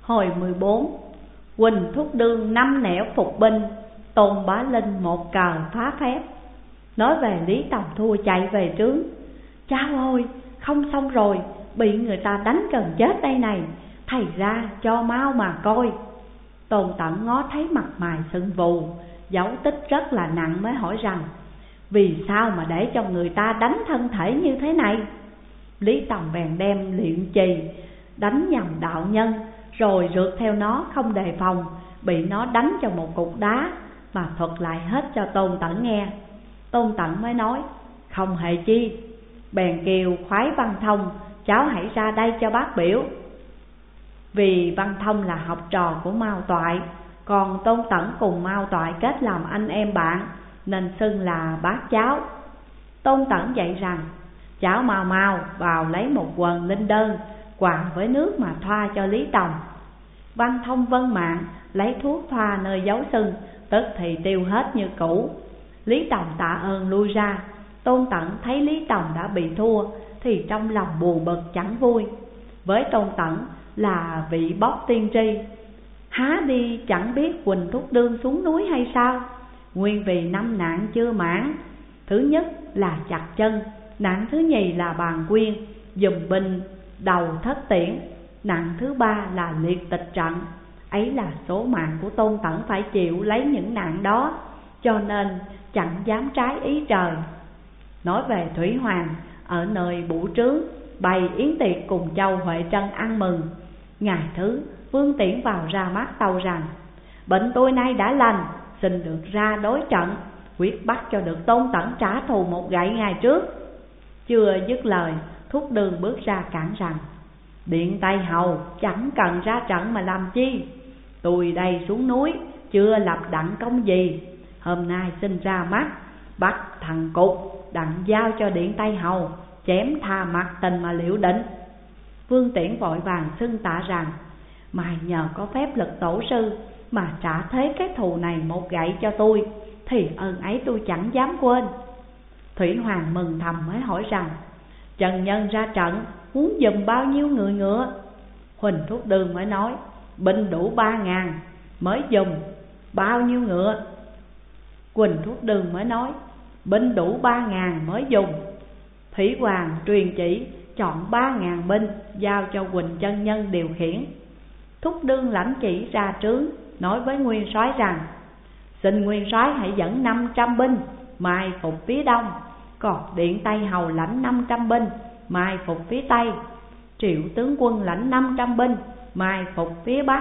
Hồi 14, Quỳnh Thúc Đương năm nẻo phục binh, Tôn Bá Linh một cờ phá phép. Nói về Lý Tòng thua chạy về trướng: cháu ơi, không xong rồi, bị người ta đánh gần chết đây này, thầy ra cho mau mà coi. Tôn Tẩn ngó thấy mặt mày sưng vù, dấu tích rất là nặng mới hỏi rằng: vì sao mà để cho người ta đánh thân thể như thế này? Lý Tòng bèn đem luyện chì đánh nhầm đạo nhân, rồi rượt theo nó không đề phòng, bị nó đánh cho một cục đá, mà thuật lại hết cho Tôn Tẩn nghe. Tôn Tẩn mới nói: không hề chi. Bèn kêu khoái Văn Thông: cháu hãy ra đây cho bác biểu. Vì Văn Thông là học trò của Mao Toại, còn Tôn Tẩn cùng Mao Toại kết làm anh em bạn, nên xưng là bác cháu. Tôn Tẩn dạy rằng: cháu mau mau vào lấy một quần linh đơn, quàng với nước mà thoa cho Lý Tòng. Văn Thông vâng mạng, lấy thuốc thoa nơi dấu sưng, tức thì tiêu hết như cũ. Lý Tòng tạ ơn lui ra. Tôn Tẩn thấy Lý Tòng đã bị thua thì trong lòng buồn bực chẳng vui. Với Tôn Tẩn là vị bóc tiên tri, há đi chẳng biết Quỳnh Thúc Đương xuống núi hay sao? Nguyên vì năm nạn chưa mãn: thứ nhất là chặt chân, nạn thứ nhì là bàn quyên, dùm binh đầu thất tiễn, nạn thứ ba là liệt tịch trận. Ấy là số mạng của Tôn Tẩn phải chịu lấy những nạn đó, cho nên chẳng dám trái ý trời. Nói về Thủy Hoàng, ở nơi Bụ Trướng bày yến tiệc cùng Châu Huệ Trân ăn mừng. Ngày thứ, Vương Tiễn vào ra mắt tâu rằng: bệnh tôi nay đã lành, xin được ra đối trận, quyết bắt cho được Tôn Tẩn trả thù một gậy ngày trước. Chưa dứt lời, Thúc Đương bước ra cản rằng: Điện Tây Hầu chẳng cần ra trận mà làm chi, tôi đây xuống núi chưa lập đặng công gì, hôm nay xin ra mắt bắt thằng Cục đặng giao cho Điện Tây Hầu, chém tha mặt tình mà liệu định. Vương Tiễn vội vàng xưng tạ rằng: mày nhờ có phép lực tổ sư mà trả thế cái thù này một gậy cho tôi, thì ơn ấy tôi chẳng dám quên. Thủy Hoàng mừng thầm mới hỏi rằng: Trần Nhân ra trận muốn giùm bao nhiêu người ngựa? Huỳnh Thúc Đương mới nói: binh đủ 3.000 mới dùng bao nhiêu ngựa? Huỳnh Thúc Đương mới nói: binh đủ 3.000 mới dùng. Thủy Hoàng truyền chỉ chọn 3.000 binh giao cho Huỳnh Chân Nhân điều khiển. Thúc Đương lãnh chỉ ra trướng, nói với nguyên soái rằng: xin nguyên soái hãy dẫn 500 binh mai phục phía đông, còn Điện Tây Hầu lãnh 500 binh mai phục phía tây, Triệu tướng quân lãnh 500 binh mai phục phía bắc,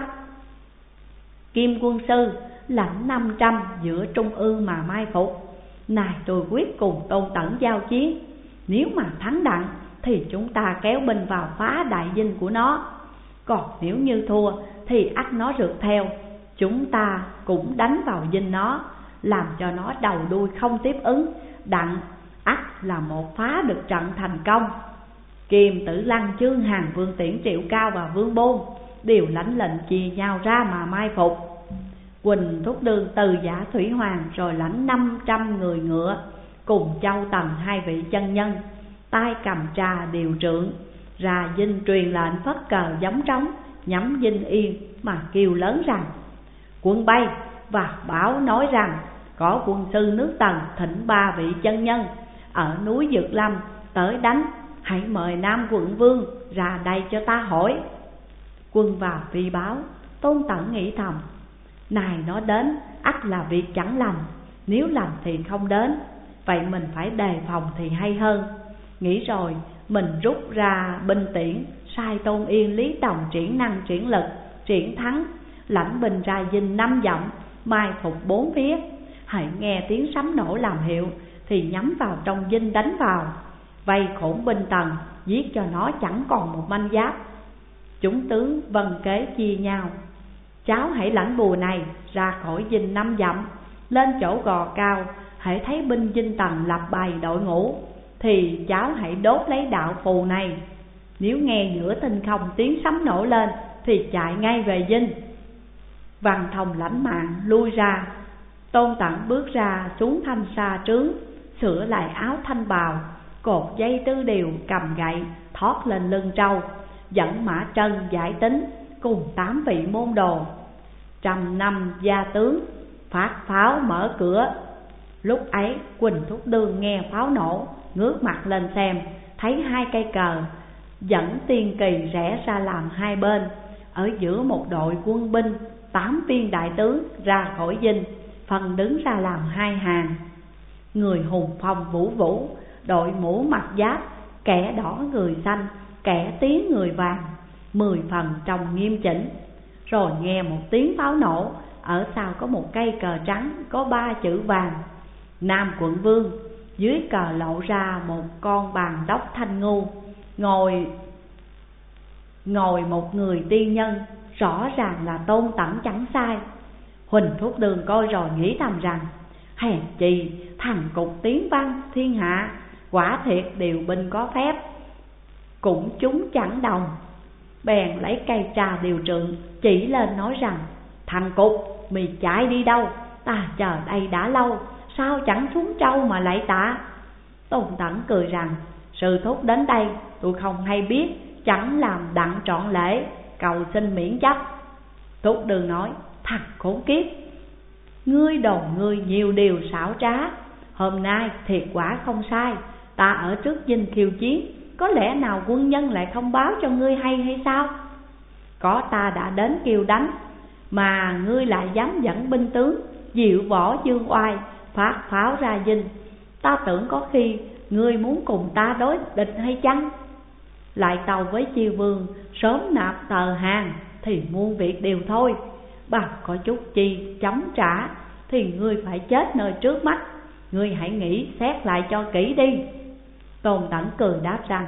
Kim quân sư lãnh 500 giữa trung ương mà mai phục. Này tôi quyết cùng Tôn Tẩn giao chiến, nếu mà thắng đặng thì chúng ta kéo binh vào phá đại dinh của nó, còn nếu như thua thì ắt nó rượt theo, chúng ta cũng đánh vào dinh nó, làm cho nó đầu đuôi không tiếp ứng, đặng ắt là một phá được trận thành công. Kiềm Tử Lăng, Chương Hàn, Vương Tiễn, Triệu Cao và Vương Bôn đều lãnh lệnh chia nhau ra mà mai phục. Huỳnh Thúc Đương từ giả Thủy Hoàng, rồi lãnh 500 người ngựa cùng Châu Tần 2 vị chân nhân, tay cầm trà điều trượng, ra dinh truyền lệnh phất cờ gióng trống, nhắm dinh yên mà kêu lớn rằng: quân bay và báo nói rằng có quân sư nước Tần thỉnh 3 vị chân nhân ở núi Dược Lâm tới đánh, hãy mời Nam Quận Vương ra đây cho ta hỏi. Quân vào phi báo. Tôn Tẩn nghĩ thầm: này nó đến ắt là việc chẳng lành, nếu lành thì không đến, vậy mình phải đề phòng thì hay hơn. Nghĩ rồi mình rút ra binh tiễn, sai Tôn Yên, Lý Tòng triển năng triển lực triển thắng, lãnh binh ra dinh 5 dặm, mai phục 4 phía. Hãy nghe tiếng sấm nổ làm hiệu thì nhắm vào trong dinh đánh vào, vây khổn binh Tần, giết cho nó chẳng còn một manh giáp. Chúng tướng vân kế chia nhau: cháu hãy lãnh bùa này ra khỏi dinh 5 dặm, lên chỗ gò cao, hãy thấy binh dinh Tần lập bày đội ngũ thì cháu hãy đốt lấy đạo phù này. Nếu nghe giữa thinh không tiếng sấm nổ lên thì chạy ngay về dinh. Văn Thông lãnh mạng lui ra. Tôn Tẩn bước ra xuống thanh xa trướng, sửa lại áo thanh bào, cột dây tư điều, cầm gậy thoát lên lưng trâu, dẫn Mã Trân giải tính cùng 8 vị môn đồ. 100 năm gia tướng phát pháo mở cửa. Lúc ấy Quỳnh Thúc Đương nghe pháo nổ, ngước mặt lên xem, thấy 2 cây cờ dẫn tiên kỳ rẽ ra làm hai bên. Ở giữa một đội quân binh, 8 viên đại tướng ra khỏi dinh, phân đứng ra làm 2 hàng. Người hùng phong vũ vũ, đội mũ mặt giáp, kẻ đỏ người xanh, kẻ tía người vàng, 10 phần trông nghiêm chỉnh. Rồi nghe một tiếng pháo nổ, ở sau có một cây cờ trắng có 3 chữ vàng: Nam Quận Vương. Dưới cờ lộ ra một con bàn đốc thanh ngu, ngồi một người tiên nhân, rõ ràng là Tôn Tẩn chẳng sai. Huỳnh Thúc Đường coi rồi nghĩ thầm rằng, hèn chi thằng cục tiếng văn thiên hạ, quả thiệt điều binh có phép, cũng chúng chẳng đồng. Bèn lấy cây trà điều trượng chỉ lên nói rằng, thằng cục, mày chạy đi đâu? Ta chờ đây đã lâu, sao chẳng xuống trâu mà lại tạ? Tôn Tẩn cười rằng, sư thúc đến đây tôi không hay biết, chẳng làm đặng trọn lễ, cầu xin miễn chấp. Thúc Đường nói, thằng khốn kiếp, ngươi đồn ngươi nhiều điều xảo trá. Hôm nay thiệt quả không sai, ta ở trước dinh khiêu chiến, có lẽ nào quân nhân lại không báo cho ngươi hay sao? Có ta đã đến kêu đánh, mà ngươi lại dám dẫn binh tướng diệu võ dương oai phát pháo ra dinh. Ta tưởng có khi ngươi muốn cùng ta đối địch hay chăng? Lại tàu với Chiêu Vương sớm nạp tờ hàng thì muôn việc đều thôi, bằng có chút chi chống trả thì ngươi phải chết nơi trước mắt. Ngươi hãy nghĩ xét lại cho kỹ đi. Tôn Tẩn cười đáp rằng,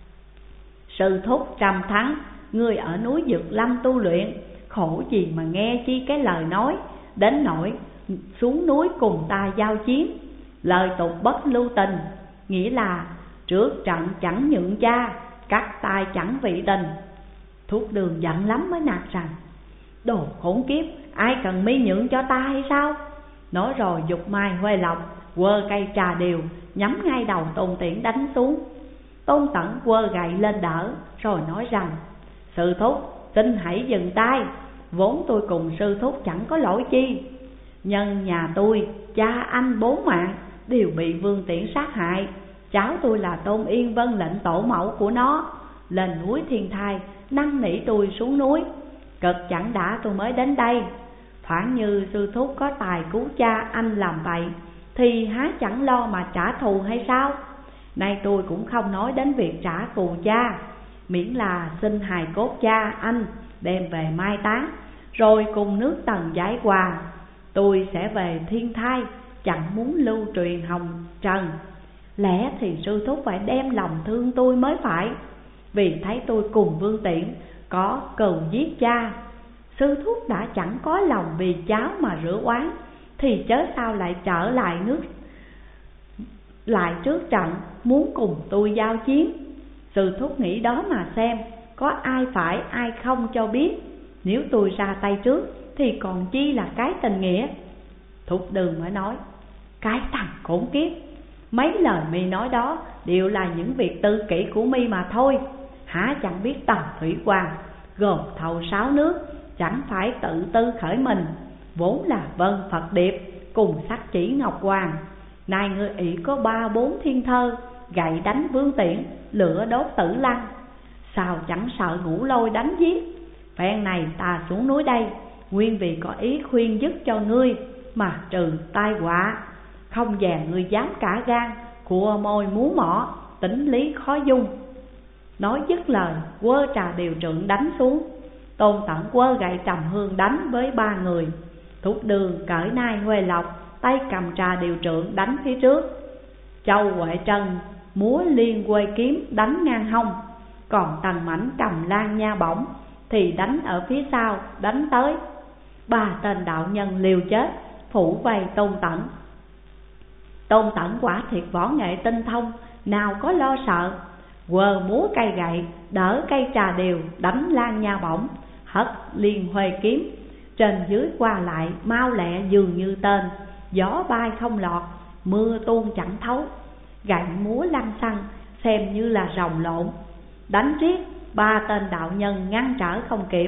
sư thúc trăm thắng, ngươi ở núi Dược Lâm tu luyện, khổ gì mà nghe chi cái lời nói, đến nỗi xuống núi cùng ta giao chiến. Lời tục bất lưu tình, nghĩa là trước trận chẳng nhượng cha, cắt tay chẳng vị tình. Thúc Đường giận lắm mới nạt rằng, đồ khốn kiếp, ai cần mi nhượng cho ta hay sao? Nói rồi giục mai huê lộc, quơ cây trà điều nhắm ngay đầu Tôn Tiễn đánh xuống. Tôn Tẩn quơ gậy lên đỡ, rồi nói rằng, sư thúc xin hãy dừng tay, vốn tôi cùng sư thúc chẳng có lỗi chi. Nhân nhà tôi, cha anh 4 mạng đều bị Vương Tiễn sát hại. Cháu tôi là Tôn Yên vâng lệnh tổ mẫu của nó, lên núi Thiên Thai năn nỉ tôi xuống núi, cực chẳng đã tôi mới đến đây. Thoảng như sư thúc có tài cứu cha anh làm vậy, thì há chẳng lo mà trả thù hay sao? Nay tôi cũng không nói đến việc trả thù cha, miễn là xin hài cốt cha anh đem về mai táng, rồi cùng nước Tần giải hòa. Tôi sẽ về Thiên Thai, chẳng muốn lưu truyền hồng trần. Lẽ thì sư thúc phải đem lòng thương tôi mới phải, vì thấy tôi cùng Vương Tiễn có cừu giết cha. Sư thúc đã chẳng có lòng vì cháu mà rửa oán, thì chớ sao lại trở lại trước trận muốn cùng tôi giao chiến. Sư thúc nghĩ đó mà xem, có ai phải ai không cho biết. Nếu tôi ra tay trước thì còn chi là cái tình nghĩa? Thúc Đường mới nói, cái thằng khốn kiếp, mấy lời mi nói đó đều là những việc tư kỷ của mi mà thôi. Hả chẳng biết Tần Thủy Hoàng gồm thầu 6 nước, chẳng phải tự tư khởi mình, vốn là Vân Phật Điệp cùng sắc chỉ Ngọc Hoàng. Nay ngươi ỷ có 3-4 thiên thơ, gậy đánh Vương Tiễn, lửa đốt Tử Lăng, sao chẳng sợ Ngũ Lôi đánh giết? Phen này ta xuống núi đây, nguyên vì có ý khuyên dứt cho ngươi mà trừ tai họa. Không dè ngươi dám cả gan, khua môi múa mỏ, tính lý khó dung. Nói dứt lời, quơ trà điều trượng đánh xuống. Tôn Tẩn quơ gậy trầm hương đánh với 3 người. Thúc Đường cởi nai huê lộc, tay cầm trà điều trượng đánh phía trước. Châu Huệ Trân múa liên quê kiếm đánh ngang hông, còn Tần Mãnh cầm lan nha bổng thì đánh ở phía sau đánh tới. 3 tên đạo nhân liều chết phủ vây Tôn Tẩn. Tôn Tẩn quả thiệt võ nghệ tinh thông, nào có lo sợ, quờ múa cây gậy đỡ cây trà điều đánh lan nha bổng, hất liên huê kiếm, trên dưới qua lại mau lẹ dường như tên, gió bay không lọt, mưa tuôn chẳng thấu. Gậy múa lăng xăng xem như là rồng lộn, đánh riết 3 tên đạo nhân ngăn trở không kịp,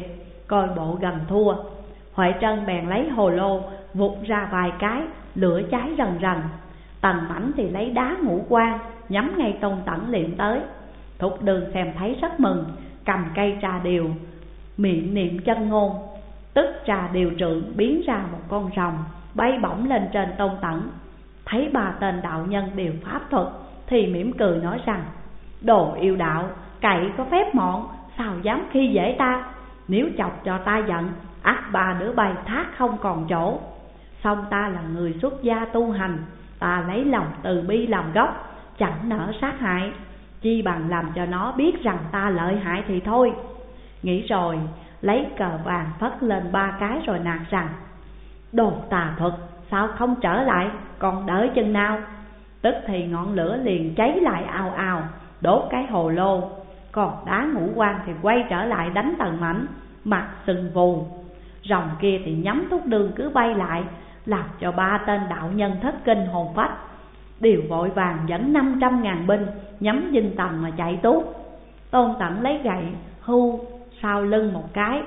coi bộ gần thua. Huệ Trân bèn lấy hồ lô vụt ra vài cái, lửa cháy rần rần. Tần Mãnh thì lấy đá ngũ quan nhắm ngay Tôn Tẩn liệm tới. Thục Đường xem thấy rất mừng, cầm cây trà điều, miệng niệm chân ngôn, tức trà điều trượng biến ra một con rồng bay bổng lên trên Tôn Tẩn. Thấy ba tên đạo nhân đều pháp thuật thì mỉm cười nói rằng: đồ yêu đạo, cậy có phép mọn, sao dám khi dễ ta? Nếu chọc cho ta giận, ắt ba đứa bay thác không còn chỗ. Song ta là người xuất gia tu hành, ta lấy lòng từ bi làm gốc, chẳng nỡ sát hại, chi bằng làm cho nó biết rằng ta lợi hại thì thôi. Nghĩ rồi lấy cờ vàng phất lên ba cái rồi nạt rằng: đồ tà thuật, sao không trở lại, còn đợi chừng nào? Tức thì ngọn lửa liền cháy lại ào ào, đốt cái hồ lô. Còn đá ngũ quan thì quay trở lại đánh Tần Mãnh, mặt sừng vù. Rồng kia thì nhắm Thúc Đường cứ bay lại, làm cho ba tên đạo nhân thất kinh hồn phách, đều vội vàng dẫn 500.000 binh nhắm Dinh Tần mà chạy tuốt. Tôn Tẩn lấy gậy hưu sau lưng một cái,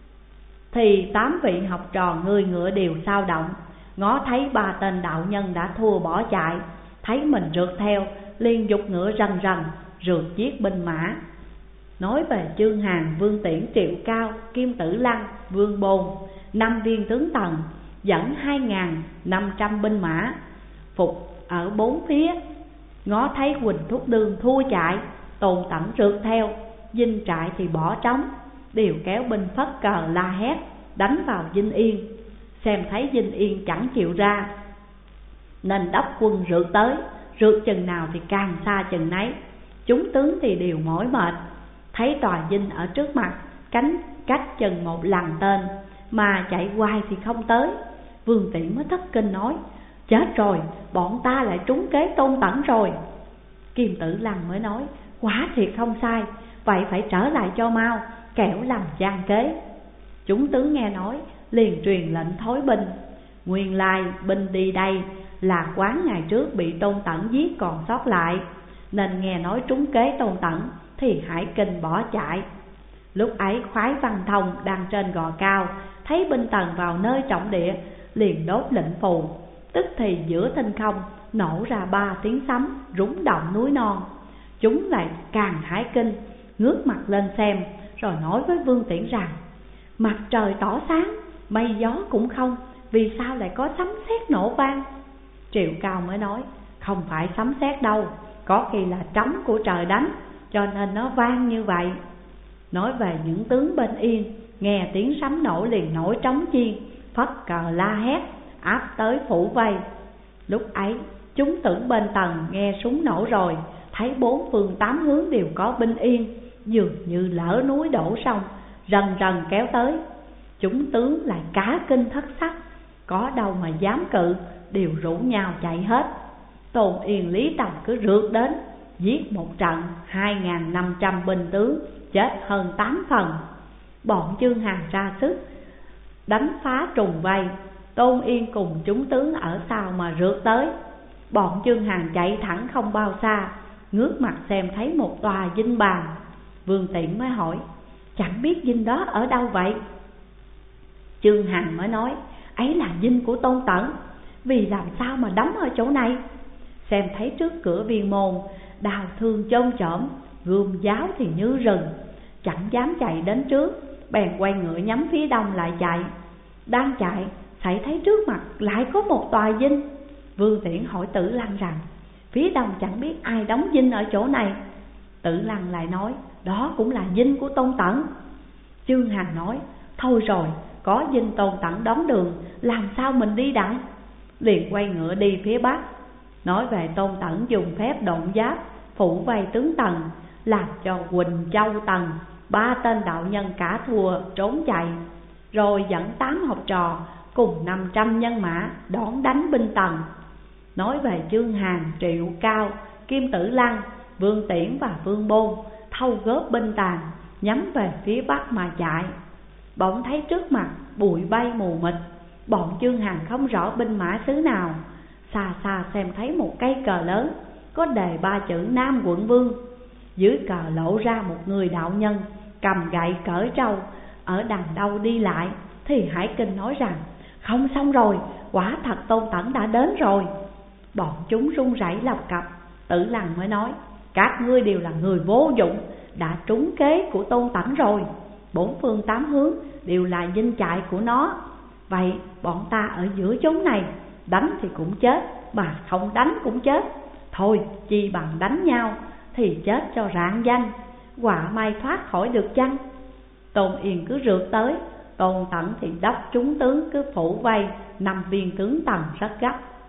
thì 8 vị học trò người ngựa đều sao động. Ngó thấy ba tên đạo nhân đã thua bỏ chạy, thấy mình rượt theo, liền giục ngựa rần rần rượt giết binh mã. Nói về Chương Hàn, Vương Tiễn, Triệu Cao, Kim Tử Lăng, Vương Bôn, 5 viên tướng Tần dẫn 2.500 binh mã phục ở bốn phía. Ngó thấy Quỳnh Thúc Đương thua chạy, Tôn Tẩn rượt theo, dinh trại thì bỏ trống, đều kéo binh phất cờ la hét đánh vào Dinh Yên. Xem thấy Dinh Yên chẳng chịu ra, nên đốc quân rượt tới, rượt chừng nào thì càng xa chừng nấy. Chúng tướng thì đều mỏi mệt, thấy tòa dinh ở trước mặt, cách chừng một lần tên, mà chạy hoài thì không tới. Vương Tiễn mới thất kinh nói: chết rồi, bọn ta lại trúng kế Tôn Tẩn rồi. Kim Tử Lăng mới nói: quả thiệt không sai, vậy phải trở lại cho mau, kẻo làm gian kế. Chúng tướng nghe nói liền truyền lệnh thối binh. Nguyên lai binh đi đây là quán ngày trước bị Tôn Tẩn giết còn sót lại, nên nghe nói trúng kế Tôn Tẩn thì hải kinh bỏ chạy. Lúc ấy Khoái Văn Thông đang trên gò cao, thấy binh Tần vào nơi trọng địa, liền đốt lệnh phù. Tức thì giữa thinh không nổ ra 3 tiếng sấm rúng động núi non. Chúng lại càng hải kinh, ngước mặt lên xem, rồi nói với Vương Tiễn rằng: mặt trời tỏ sáng, mây gió cũng không, vì sao lại có sấm sét nổ vang? Triệu Cao mới nói: không phải sấm sét đâu, có khi là trống của trời đánh, cho nên nó vang như vậy. Nói về những tướng bên Yên, nghe tiếng sấm nổ liền nổi trống chiên, phất cờ la hét áp tới phủ vây. Lúc ấy chúng tưởng bên Tần nghe súng nổ rồi, thấy 4 phương 8 hướng đều có binh Yên, dường như lỡ núi đổ sông, rần rần kéo tới. Chúng tướng lại cả kinh thất sắc, có đâu mà dám cự, đều rủ nhau chạy hết. Tôn Yên Lý Tòng cứ rượt đến, giết một trận 2.500 binh tướng, chết hơn 8 phần. Bọn Chương Hàn ra sức đánh phá trùng vây, Tôn Yên cùng chúng tướng ở sau mà rượt tới. Bọn Chương Hàn chạy thẳng không bao xa, ngước mặt xem thấy một tòa dinh bàn. Vương Tiễn mới hỏi: chẳng biết dinh đó ở đâu vậy? Chương Hàn mới nói: ấy là dinh của Tôn Tẩn, vì làm sao mà đóng ở chỗ này? Xem thấy trước cửa viên môn, đào thương chôm chởm, gươm giáo thì như rừng, chẳng dám chạy đến trước, bèn quay ngựa nhắm phía đông lại chạy. Đang chạy, xảy thấy trước mặt lại có một tòa dinh. Vương Tiễn hỏi Tử Lăng rằng: phía đông chẳng biết ai đóng dinh ở chỗ này? Tử Lăng lại nói: đó cũng là dinh của Tôn Tẩn. Chương Hàn nói: thôi rồi, có dinh Tôn Tẩn đóng đường, làm sao mình đi đặng? Liền quay ngựa đi phía bắc. Nói về Tôn Tẩn dùng phép độn giáp phủ vây tướng Tần, làm cho Quỳnh, Châu, Tần 3 tên đạo nhân cả thua trốn chạy, rồi dẫn 8 học trò cùng 500 nhân mã đón đánh binh Tần. Nói về Chương Hàn, Triệu Cao, Kim Tử Lăng, Vương Tiễn và Vương Bôn thâu góp binh Tàn, nhắm về phía bắc mà chạy. Bỗng thấy trước mặt bụi bay mù mịt, bọn Chương Hàn không rõ binh mã xứ nào. Xa xa xem thấy một cây cờ lớn, có đề 3 chữ Nam Quận Vương. Dưới cờ lộ ra một người đạo nhân cầm gậy cởi trâu, ở đằng đâu đi lại, thì Hải Kinh nói rằng không xong rồi, quả thật Tôn Tẩn đã đến rồi. Bọn chúng run rẩy lập cập. Tử Lăng mới nói: các ngươi đều là người vô dụng, đã trúng kế của Tôn Tẩn rồi. Bốn phương tám hướng đều là dinh trại của nó. Vậy bọn ta ở giữa chốn này, đánh thì cũng chết, mà không đánh cũng chết. Thôi chi bằng đánh nhau, thì chết cho rạng danh, họa may thoát khỏi được chăng? Tôn Yên cứ rượt tới, Tôn Tẩn thì đốc chúng tướng cứ phủ vây, 5 viên tướng Tần rất gấp.